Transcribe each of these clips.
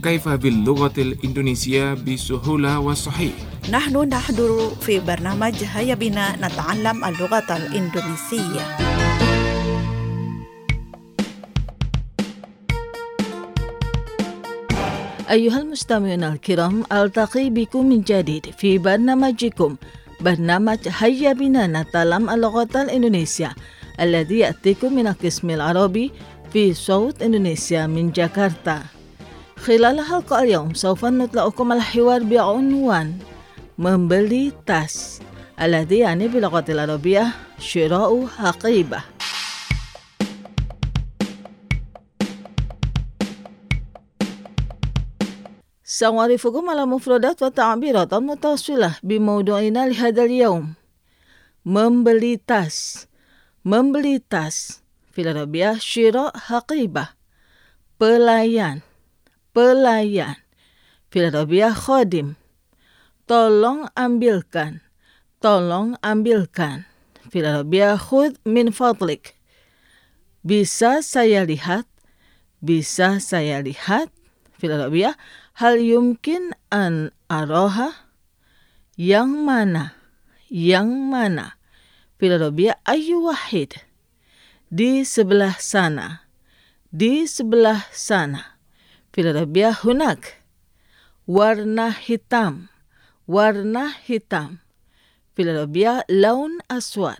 كيف باللغة الإندونيسية بسهولة وصحيح؟ نحن نحضر في برنامج هيا بنا نتعلم اللغة الإندونيسية. أيها المستمعون الكرام، ألتقي بكم من جديد في برنامجكم برنامج هيا بنا نتعلم اللغة الإندونيسية الذي يأتيكم من القسم العربي في صوت إندونيسيا من جاكرتا. خلال حلقة اليوم سوف نطلعكم الحوار بعنوان membeli tas الذي يعني باللغة العربية شراء حقيبة. سأعرفكم على مفردات وتعبيرات المتصلة بموضوعنا لهذا اليوم. membeli tas. membeli tas في العربية شراء حقيبة. pelayan. pelayan في العربية خادم. tolong ambilkan. tolong ambilkan في العربية خذ من فضلك. bisa saya lihat. bisa saya lihat في العربية hal yumkin an araha. yang mana. yang mana في العربية ayu wahid. di sebelah sana. di sebelah sana في العربية هناك. warna hitam. warna hitam في العربية لون أسود.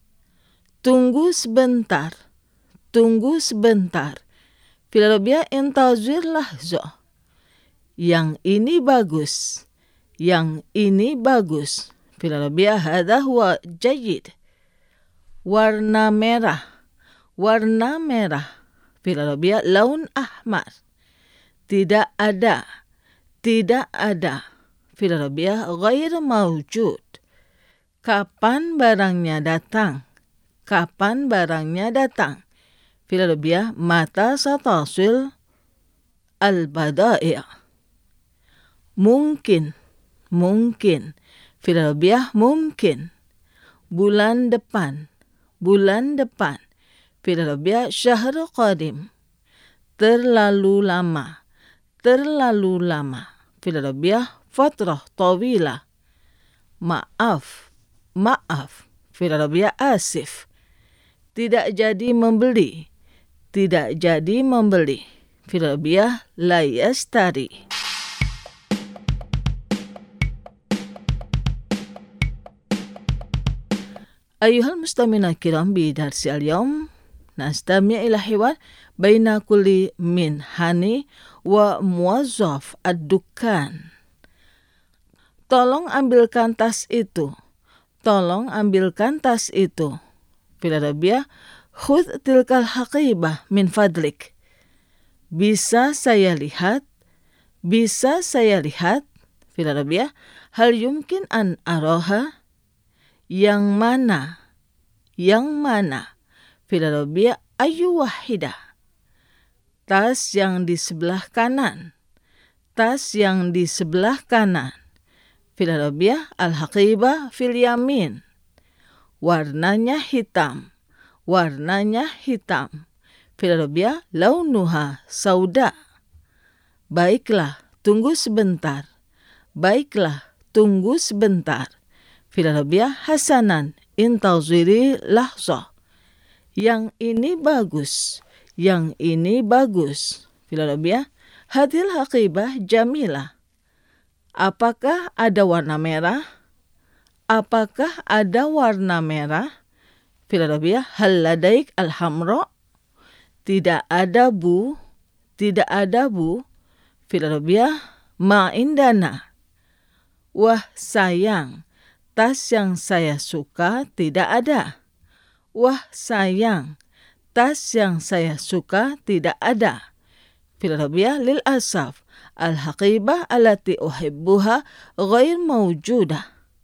tunggu sebentar. tunggu sebentar في العربية انتظر لحظة. yang ini bagus. yang ini bagus في العربية هذا هو جيد. warna merah. warna merah في العربية لون أحمر. tidak ada. tidak ada في العربية غير موجود. kapan barangnya datang. kapan barangnya datang في العربية متى ستصل البضائع. mungkin. mungkin في العربية ممكن. bulan depan. bulan depan في العربية شهر قادم. terlalu lama. terlalu lama في العربية فترة طويلة. maaf. maaf في العربية آسف. tidak jadi membeli. tidak jadi membeli في العربية لا يشتري. أيها المستمعون الكرام، بدرس اليوم نستمع إلى حوار بين كل من هاني وموظف الدكان. tolong ambilkan tas itu. tolong ambilkan tas itu في العربية خذ تلك الحقيبة من فضلك. bisa saya lihat. bisa saya lihat في العربية هل يمكن أن أراها. yang mana. yang mana في العربية أي واحدة. tas yang di sebelah kanan. tas yang di sebelah kanan في العربية الحقيبة في اليمين. warnanya hitam. warnanya hitam في العربية لونها سوداء. baiklah, tunggu sebentar. baiklah, tunggu sebentar في العربية حسنا انتظري لحظة. yang ini bagus. yang ini bagus في العربية هذه الحقيبة جميلة. apakah ada warna merah. apakah ada warna merah في العربية هل لديك الحمراء. tidak ada bu. tidak ada bu في العربية ما عندنا. wah sayang, tas yang saya suka tidak ada. wah sayang, tas yang saya suka tidak ada في العربية للأسف الحقيبة التي أحبها غير موجودة.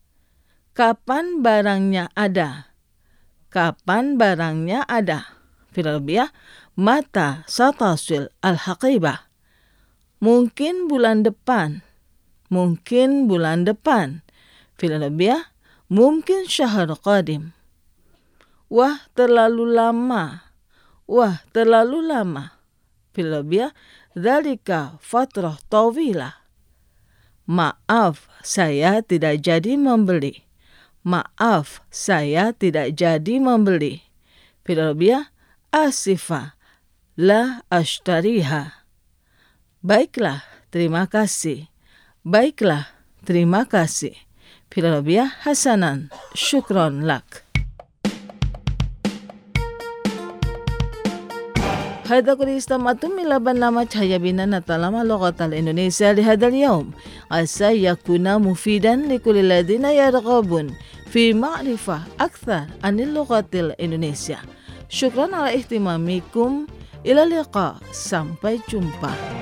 kapan barangnya ada. kapan barangnya ada في العربية متى ستصل الحقيبة. mungkin bulan depan. mungkin bulan depan في العربية ممكن شهر قادم. wah terlalu lama. wah terlalu lama في العربية ذلك فترة طويلة. Maaf, saya tidak jadi membeli. Maaf, saya tidak jadi membeli. في العربية آسفة لا أشتريها. Baiklah, terima kasih. Baiklah, terima kasih. في العربية حسنا شكرا لك. هذا قد استمعتم إلى برنامج هيا بنا نتعلم اللغة الإندونيسية لهذا اليوم. عسى يكون مفيدا لكل الذين يرغبون في معرفة أكثر عن اللغة الإندونيسية. شكرا على اهتمامكم. إلى اللقاء. Sampai jumpa.